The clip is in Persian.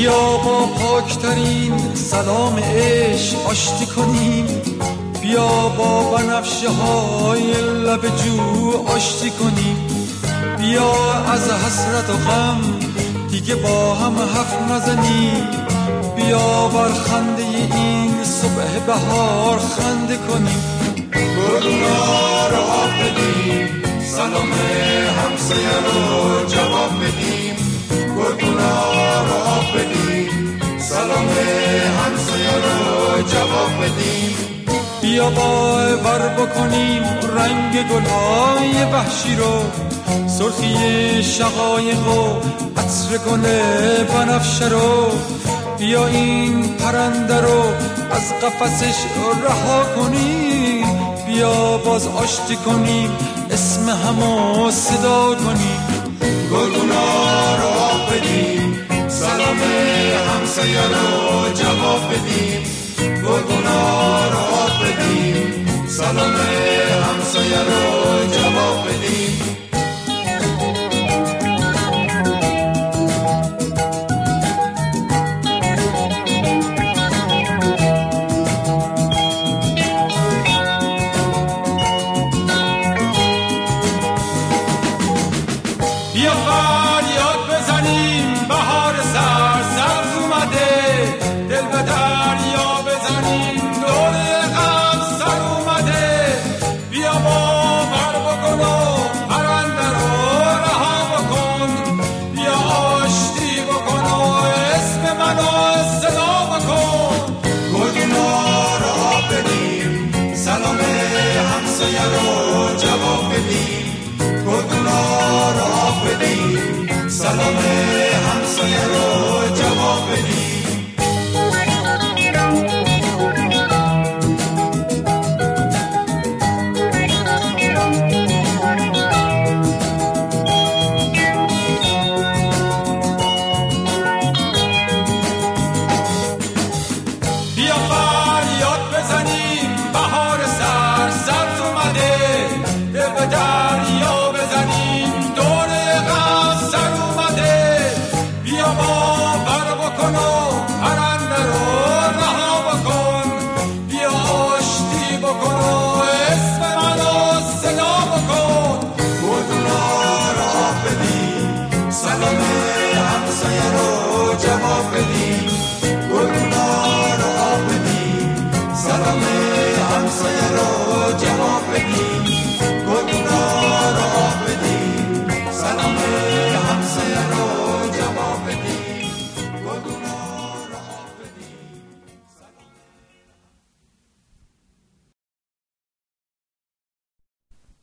بیا با پاکترین سلام عشق آشتی کنیم، بیا با بنفشه های لب جو آشتی کنیم، بیا از حسرت و غم دیگه با هم حرف نزنیم، بیا بر خنده این صبح بهار خنده کنیم. گلونا رو آب بدیم، سلام همسایه رو جواب بدیم، گلونا رو آب بدیم، سلام همسایه رو جواب بدیم. بیا باور بکنیم رنگ گلهای وحشی رو، سرخی شقایق و عطر گل بنفشه رو، بیا این پرنده رو از قفسش رها کنیم، بیا باز آشتی کنیم اسم همو صدا کنیم. گلگونا رو آب بدیم، سلام همسایه رو جواب بدیم، گلگونا رو آب بدیم، سلام همسایه رو جواب بدیم. بیا فریاد بزنیم بهار سرسبز اومده، دل به دریا بزنیم دور غم سر اومده، بیا باور بکن و پرنده رو رها بکن، بیا آشتی بکن و اسم منو صدا بکن. گلگونا رو آب بدیم، سلام همسایه رو جواب بدیم، گلگونا رو آب بدیم، سلام همسایه رو جواب بدیم. بیا فریاد بزنیم بهار سرسبز اومده، دل به دریا بزنیم دور غم سر اومده، بیا باور بکن و پرنده رو رها بکن، بیا آشتی بکن و اسم منو صدا بکن. گلگونا رو آب بدیم، سلام همسایه رو جواب بدیم،